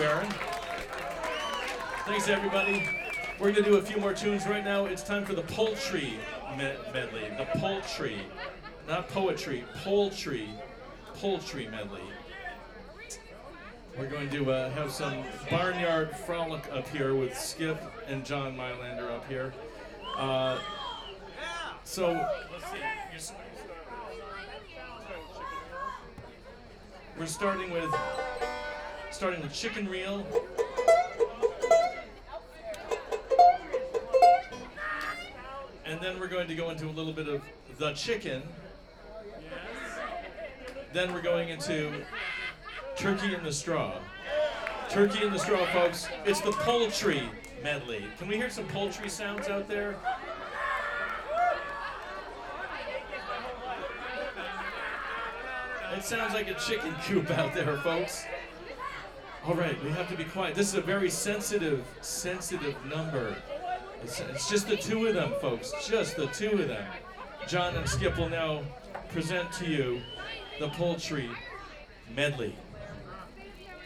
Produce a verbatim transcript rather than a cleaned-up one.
you, Aaron. Thanks, everybody. We're going to do a few more tunes right now. It's time for the poultry me- medley. The poultry. Not poetry. Poultry. Poultry medley. We're going to uh, have some barnyard frolic up here with Skip and John Mylander up here. Uh, so, we're starting with starting with Chicken Reel. And then we're going to go into a little bit of The Chicken. Then we're going into Turkey in the Straw. Turkey in the Straw, folks. It's the poultry medley. Can we hear some poultry sounds out there? It sounds like a chicken coop out there, folks. All right, we have to be quiet. This is a very sensitive, sensitive number. It's, it's just the two of them, folks. Just the two of them. John and Skip will now present to you the poultry medley.